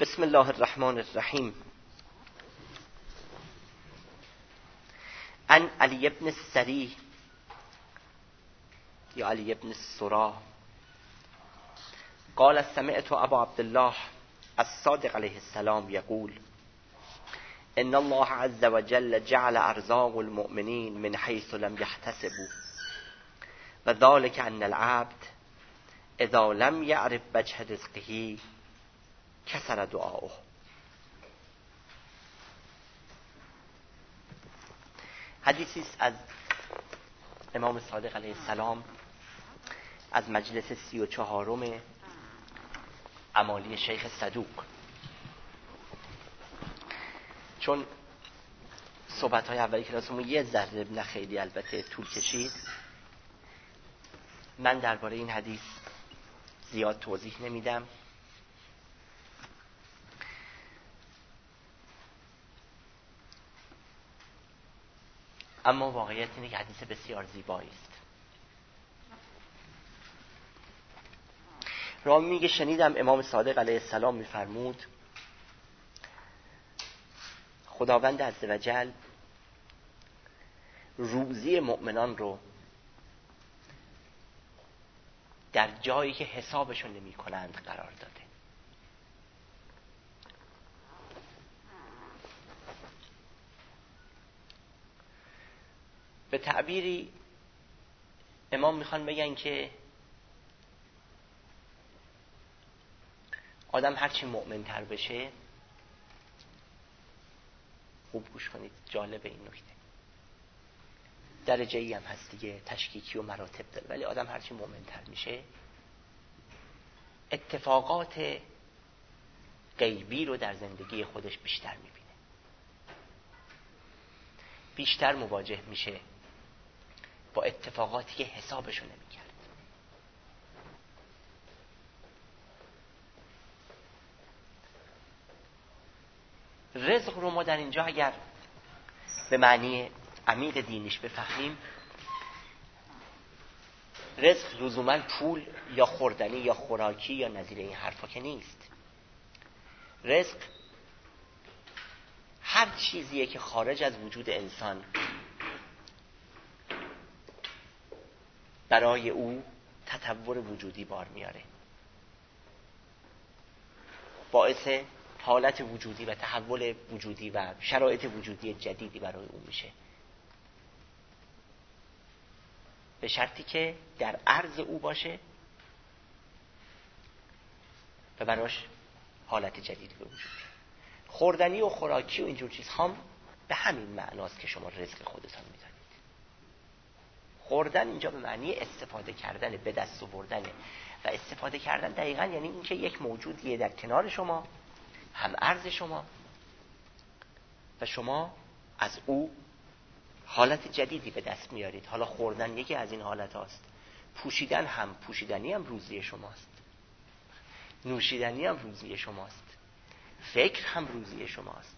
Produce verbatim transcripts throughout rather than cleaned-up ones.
بسم الله الرحمن الرحیم. عن علی بن السری یا علی بن السرا قال سمعت ابا عبدالله الصادق علیه السلام یقول ان الله عز وجل جعل ارزاق المؤمنین من حیث لم يحتسبوا و ذلك ان العبد اذا لم يعرف وجه رزقه کسر دعاؤه. حدیثی است از امام صادق علیه السلام از مجلس سی و چهارم امالی شیخ صدوق. چون صحبت های اولی که رسومون یه ذره نه خیلی البته طول کشید، من درباره این حدیث زیاد توضیح نمیدم. اما واقعیت اینه که حدیث بسیار زیبایی است. راوی میگه شنیدم امام صادق علیه السلام میفرمود خداوند عزوجل روزی مؤمنان رو در جایی که حسابشون نمی کنند قرار داده. به تعبیری امام میخوان بگن که آدم هرچی مؤمن تر بشه، خوب گوش کنید جالب این نکته، درجه ای هم هست دیگه، تشکیکی و مراتب داره، ولی آدم هرچی مؤمن تر میشه اتفاقات غیبی رو در زندگی خودش بیشتر میبینه، بیشتر مواجه میشه با اتفاقاتی که حسابشو نمیکرد. رزق رو ما در اینجا اگر به معنی عمیق دینیش بفهمیم، رزق لزوما پول یا خوردنی یا خوراکی یا نظیر این حرفا که نیست. رزق هر چیزیه که خارج از وجود انسان برای او تطور وجودی بار میاره، باعث حالت وجودی و تحول وجودی و شرایط وجودی جدیدی برای او میشه، به شرطی که در عرض او باشه و براش حالت جدیدی به وجود بیاره. خوردنی و خوراکی و اینجور چیزها هم به همین معناست که شما رزق خودتان میدانید. خوردن اینجا به معنی استفاده کردن، به دست آوردن و استفاده کردن دقیقاً یعنی اینکه یک موجودیه در کنار شما، هم عرض شما و شما از او حالت جدیدی به دست میارید. حالا خوردن یکی از این حالت هاست، پوشیدن هم، پوشیدنی هم روزی شماست، نوشیدنی هم روزی شماست، فکر هم روزی شماست،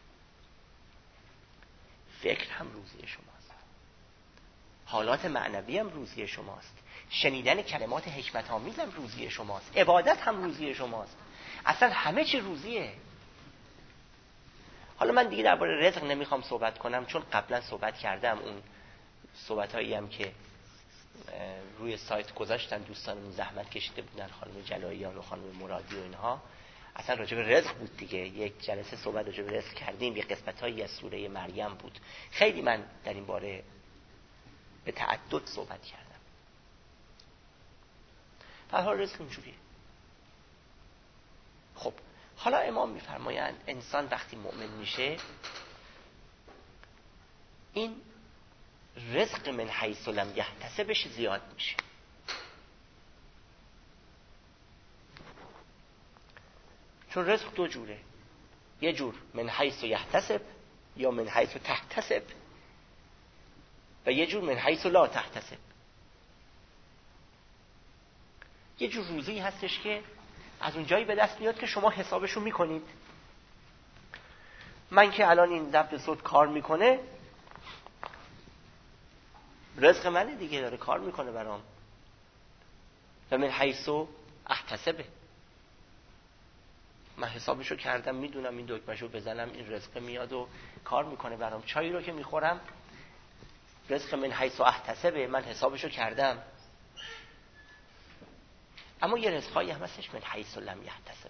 فکر هم روزی شماست، حالات معنوی هم روزی شماست، شنیدن کلمات حکمت آمیز هم روزی شماست، عبادت هم روزی شماست، اصلا همه چی روزیه. حالا من دیگه درباره رزق نمیخوام صحبت کنم، چون قبلا صحبت کردم، اون صحبتایی هم که روی سایت گذاشتن دوستانمون زحمت کشیده بودن، خانم جلاییان و خانم مرادی و اینها، اصلا راجع به رزق بود دیگه. یک جلسه صحبت راجع به رزق کردیم، یک قسمتایی از سوره مریم بود. خیلی من در این باره به تعدد صحبت کردم. در حال رزق اینجوریه. خب حالا امام میفرمایند انسان وقتی مؤمن میشه، این رزق من حیث لم یحتسبش زیاد میشه. چون رزق دو جوره، یه جور من حیث یحتسب یا من حیث تحتسب و یه جور من حیث لا تحتسب. یه جور روزی هستش که از اون جایی به دست میاد که شما حسابشو میکنید. من که الان این ضبط صوت کار میکنه، رزق منه دیگه، داره کار میکنه برام و من حیث احتسبه. من حسابشو کردم، میدونم این دکمه‌شو بزنم این رزق میاد و کار میکنه برام. چایی رو که میخورم رزق من حیث احتسبه، من حسابشو کردم. اما یه رزقایی هم هستش من حیث لم یحتسب،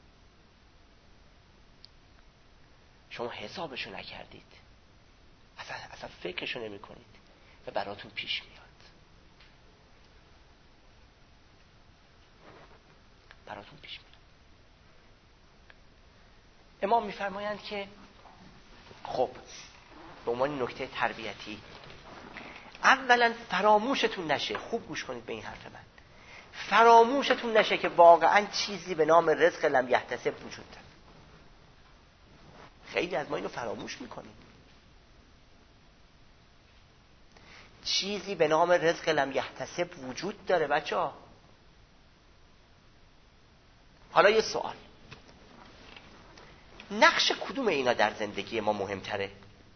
شما حسابشو نکردید، اصلا اصلا فکرشو نمی کنید و براتون پیش میاد. براتون پیش میاد. امام میفرمایند که خب به عنوان نکته تربیتی، اولا فراموشتون نشه، خوب گوش کنید به این حرف من، فراموشتون نشه که واقعا چیزی به نام رزق لم یحتسب وجود داره. خیلی از ما اینو فراموش میکنیم. چیزی به نام رزق لم یحتسب وجود داره بچه ها. حالا یه سوال، نقش کدوم اینا در زندگی ما مهمتره؟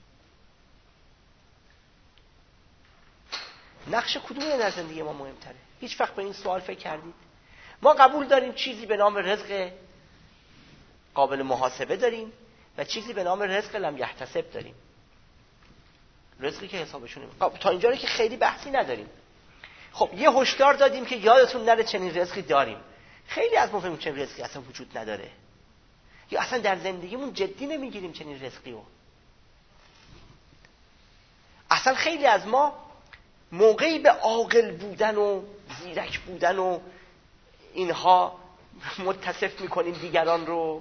نقش کدوم اینا در زندگی ما مهمتره؟ هیچ وقت به این سوال فکر کردید؟ ما قبول داریم چیزی به نام رزق قابل محاسبه داریم و چیزی به نام رزق لم یحتسب داریم. رزقی که حسابشون نمی... تا اینجا رو که خیلی بحثی نداریم. خب یه هشدار دادیم که یادتون نره چنین رزقی داریم. خیلی از ما فهمیم چنین رزقی اصلا وجود نداره، یا اصلا در زندگیمون جدی نمیگیریم چنین رزقی رو. اصلا خیلی از ما موقعی به عاقل بودن و زیرک بودن و اینها متصف میکنیم دیگران رو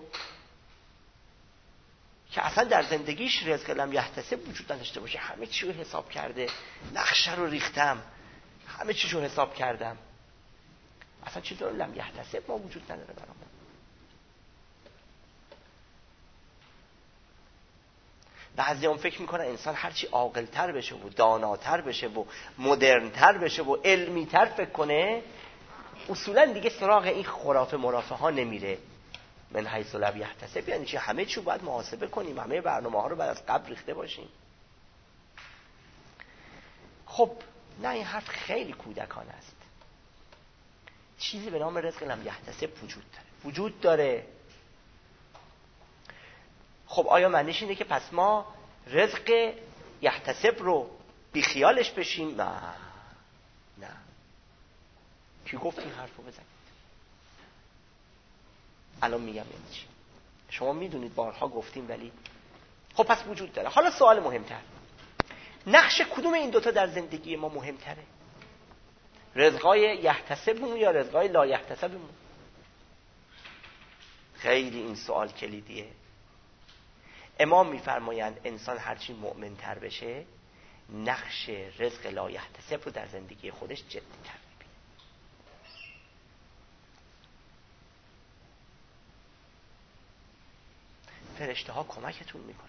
که اصلا در زندگیش رزق لم یحتسب وجود نداشته باشه. همه چی رو حساب کرده، نقشه رو ریختم، همه چی رو حساب کردم، اصلا چیزی رو لم یحتسب ما وجود نداره برام. بعضی هم فکر میکنن انسان هرچی عاقل‌تر بشه و داناتر بشه و مدرن‌تر بشه و علمی‌تر فکر کنه، اصولا دیگه سراغ این خرافه مرافه ها نمیره. من حیث لم یحتسب یعنی چی؟ همه چی باید محاسبه کنیم، همه برنامه ها رو بعد از قبل ریخته باشیم. خب نه، این حرف خیلی کودکانه است. چیزی به نام رزق لم یحتسب وجود داره، وجود داره. خب آیا معنیش اینه که پس ما رزق یحتسب رو بیخیالش بشیم؟ نه نه. کی گفت این حرف رو بزنید؟ الان میگم یعنی چی. شما میدونید بارها گفتیم، ولی خب پس وجود داره. حالا سوال مهمتر، نقش کدوم این دوتا در زندگی ما مهمتره؟ رزقای یحتسبمون یا رزقای لا یحتسبمون؟ خیلی این سوال کلیدیه. امام میفرمایند انسان هرچی مؤمن‌تر بشه نقش رزق لا یحتسب رو در زندگی خودش جدی‌تر می‌بینه. فرشته‌ها کمکتون میکنن.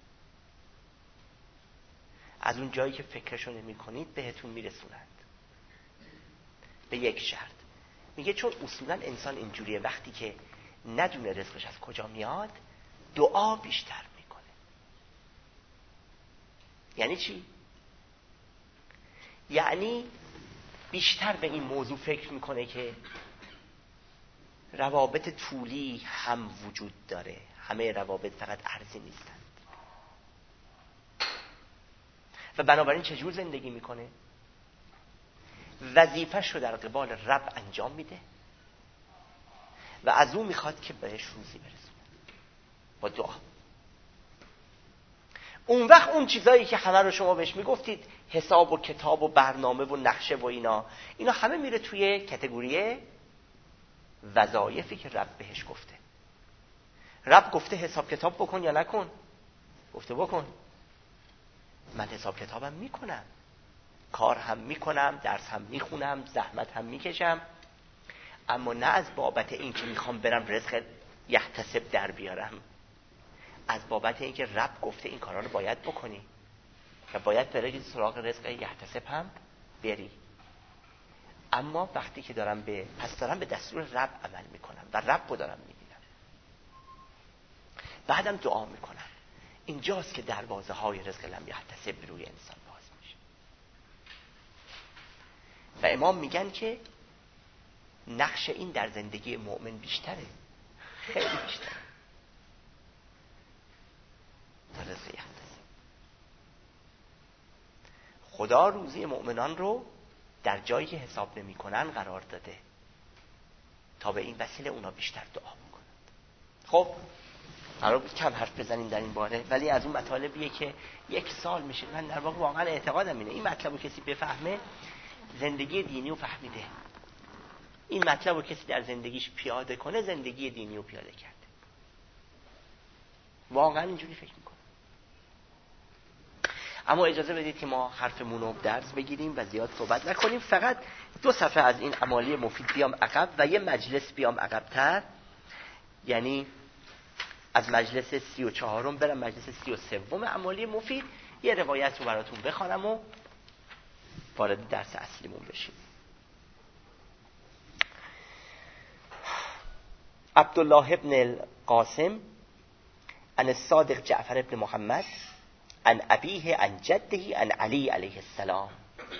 از اون جایی که فکرشو نمی‌کنید بهتون میرسونند. به یک شرط. میگه چون اصولا انسان اینجوریه وقتی که ندونه رزقش از کجا میاد دعا بیشتر میکنه. یعنی چی؟ یعنی بیشتر به این موضوع فکر میکنه که روابط طولی هم وجود داره، همه روابط فقط ارزی نیستند. و بنابراین چجور زندگی میکنه؟ وظیفه‌ش رو در قبال رب انجام میده و از اون میخواد که بهش روزی برسونه با دعا. اون وقت اون چیزایی که همه رو شما بهش میگفتید حساب و کتاب و برنامه و نقشه و اینا اینا همه میره توی کتگوری وظایفی که رب بهش گفته. رب گفته حساب کتاب بکن یا نکن؟ گفته بکن. من حساب کتابم میکنم، کار هم میکنم، درس هم میخونم، زحمت هم میکشم، اما نه از بابت این که میخوام برم رزق یحتسب در بیارم، از بابت این که رب گفته این کارا رو باید بکنی و باید بری سراغ رزق یحتسب هم بری. اما وقتی که دارم به پس دارم به دستور رب عمل میکنم و رب رو دارم میبینم، بعدم دعا میکنم. اینجاست که دروازه های رزق لم یحتسب روی انسان باز میشه. و امام میگن که نقش این در زندگی مؤمن بیشتره. خیلی بیشتر تا رزق یحتسب. خدا روزی مؤمنان رو در جایی که حساب نمی کنن قرار داده تا به این وسیله اونا بیشتر دعا بکنند. خب قرار بود کم حرف بزنیم در این باره، ولی از اون مطالبیه که یک سال میشه. من در واقع واقعا اعتقادم اینه این مطلب رو کسی بفهمه زندگی دینی رو فهمیده. این مطلب رو کسی در زندگیش پیاده کنه زندگی دینی رو پیاده کرده. واقعا اینجوری فکر میکنم. اما اجازه بدید که ما حرفمون رو درس بگیریم و زیاد صحبت نکنیم. فقط دو صفحه از این عمالی مفید بیام عقب و یه مجلس بیام عقب‌تر، یعنی از مجلس سی و چهارم برم مجلس سی و سوم عمالی مفید، یه روایت رو براتون بخوانم و وارد درس اصلیمون بشیم. عبدالله ابن القاسم عن الصادق جعفر ابن محمد عن ابیه عن جده عن علی علیه السلام.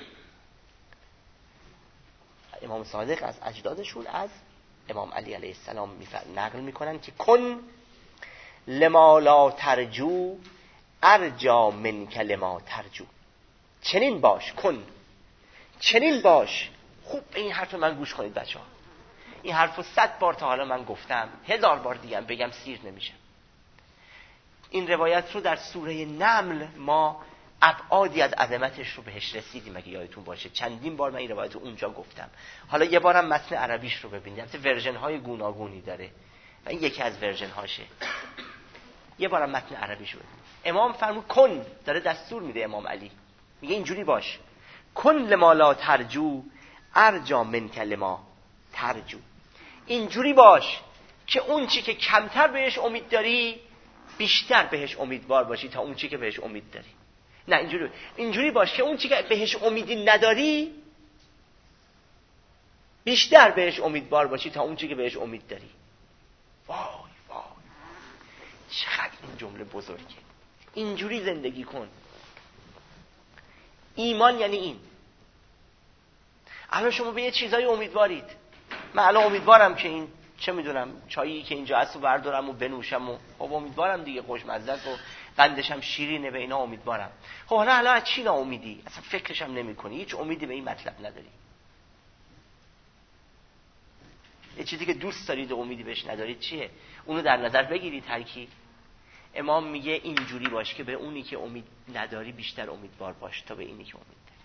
امام صادق از اجدادشون از امام علی علیه السلام نقل میکنن که کن لما لا ترجو ارجا منک لما ترجو. چنین باش، کن چنین باش. خوب این حرف من گوش کنید بچه ها. این حرف رو صد بار تا حالا من گفتم، هزار بار دیگه بگم سیر نمیشه. این روایت رو در سوره نمل ما ابعادی از عظمتش رو بهش رسیدیم اگه یادتون باشه. چندین بار من این روایت رو اونجا گفتم. حالا یه بارم متن عربیش رو ببینید. البته ورژن های گوناگونی داره و این یکی از ورژن هاشه. یه بارم متن عربیش رو ببینید. امام فرمود کن، داره دستور میده امام علی، میگه اینجوری باش. کن لما لا ترجو ارجا منک لما ترجو. اینجوری باش که اون چی که کمتر بهش امید داری بیشتر بهش امیدوار باشی تا اون چی که بهش امید داری. نه اینجوری اینجوری باش که اون چی که بهش امیدی نداری بیشتر بهش امیدوار باشی تا اون چی که بهش امید داری. وای وای چقدر این جمله بزرگه. اینجوری زندگی کن. ایمان یعنی این. الان شما به یه چیزایی امیدوارید. من الان امیدوارم که این چه میدونم چایی که اینجا هست رو بردارم و بنوشم و خب امیدوارم دیگه خوشمزه است و قندش هم شیرینه، به اینا امیدوارم. خب حالا الان از چی ناامیدی؟ اصلا فکرش هم نمی‌کنی، هیچ امیدی به این مطلب نداری. یه چیزی که دوست دارید و امیدی بهش ندارید چیه؟ اونو در نظر بگیرید هر کی. امام میگه اینجوری باش که به اونی که امید نداری بیشتر امیدوار باش تا به اینی که امید داری.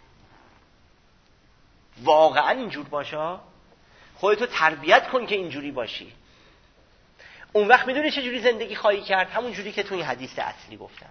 واقعا اینجور باشه. خودتو تربیت کن که اینجوری باشی. اون وقت میدونی چه جوری زندگی خواهی کرد؟ همون جوری که تو این حدیث اصلی گفتم.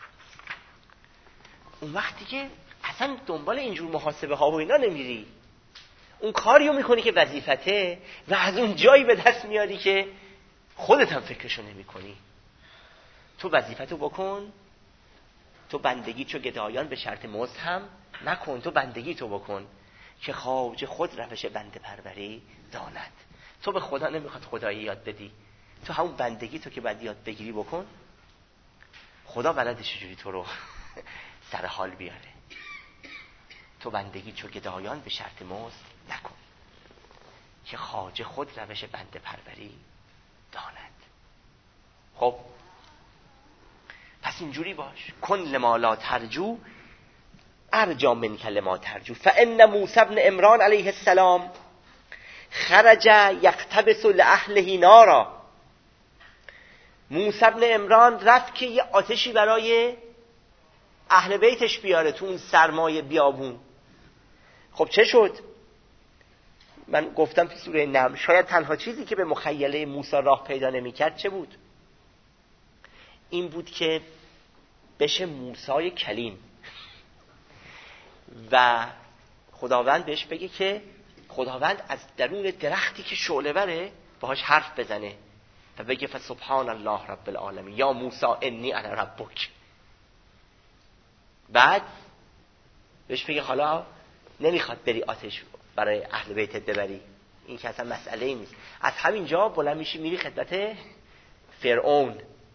اون وقتی که اصلا دنبال اینجور محاسبه ها و اینا نمیری، اون کاریو میکنی که وظیفته و از اون جایی به دست میاری که خودت هم فکرشو نمی کنی. تو وظیفتو بکن، تو بندگی چو گدایان به شرط مزد هم نکن. تو بندگی تو بکن که خواجه خود روش بنده پروری داند. تو به خدا نمیخواد خدایی یاد بدی، تو همون بندگی تو که باید یاد بگیری بکن. خدا بلده چجوری تو رو سر حال بیاره. تو بندگی چو گدایان به شرط مزد نکن که خواجه خود روش بنده پروری داند. خب پس اینجوری باش. کن لما لا ترجو ارجا منک لما ترجو. فان موسی بن عمران علیه السلام خرج یقتبس لاهله نارا. موسی بن عمران رفت که یه آتشی برای اهل بیتش بیاره تو اون سرمای بیابون. خب چه شد؟ من گفتم تو سوره نمل شاید تنها چیزی که به مخیله موسی راه پیدا نمی‌کرد چه بود؟ این بود که بشه موسی کلیم و خداوند بهش بگه که خداوند از درون درختی که شعله بره باهاش حرف بزنه و بگه فسبحان الله رب العالمین یا موسی انی انا ربک. بعد بهش بگه حالا نمیخواد بری آتش برای اهل بیتت ببری، این که اصلا مسئله ای نیست. از همین جا بلند میشی میری خدمت فرعون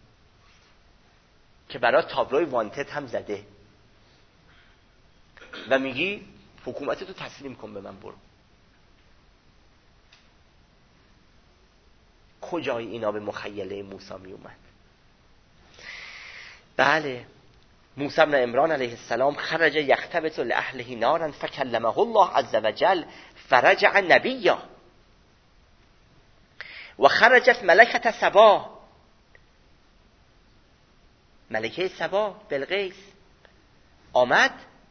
که برای تابلوی وانتد هم زده و میگی حکومتتو تسلیم کن به من، برو. کجای اینا به مخیله موسی می اومد؟ بله، موسی بن عمران علیه السلام خرج یختبط لاهله نارا فکلمه الله عز وجل فرجع نبیا و خرجت ملکه سبا، ملکه سبا بلقیس آمد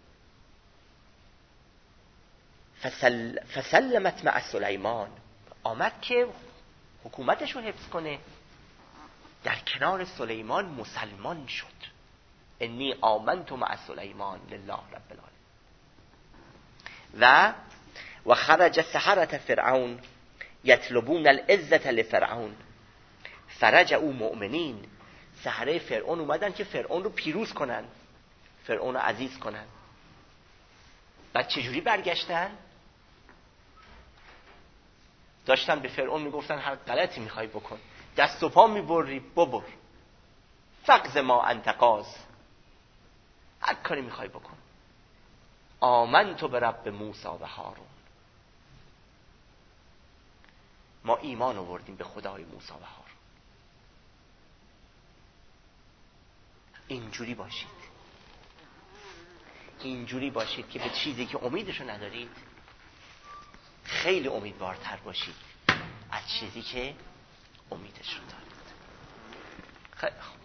فسل فسلمت مع سلیمان، آمد که حکومتش رو حفظ کنه، در کنار سلیمان مسلمان شد. انی آمنت مع سلیمان لله رب العالمین. و و خرج سحرة فرعون یطلبون العزة لفرعون فرجعوا مؤمنین. سحره فرعون اومدن که فرعون رو پیروز کنن، فرعون رو عزیز کنن. بعد چجوری برگشتن؟ داشتن به فرعون میگفتن هر غلطی میخوای بکن، دست و پا میبری ببر، فقز ما انتقاز، هر کاری میخوای بکن. آمنت به رب موسی و هارون، ما ایمان آوردیم به خدای موسی و هارون. اینجوری باشید، اینجوری باشید که به چیزی که امیدشو ندارید خیلی امیدوارتر باشید از چیزی که امیدش رو دارید. خیلی خوب.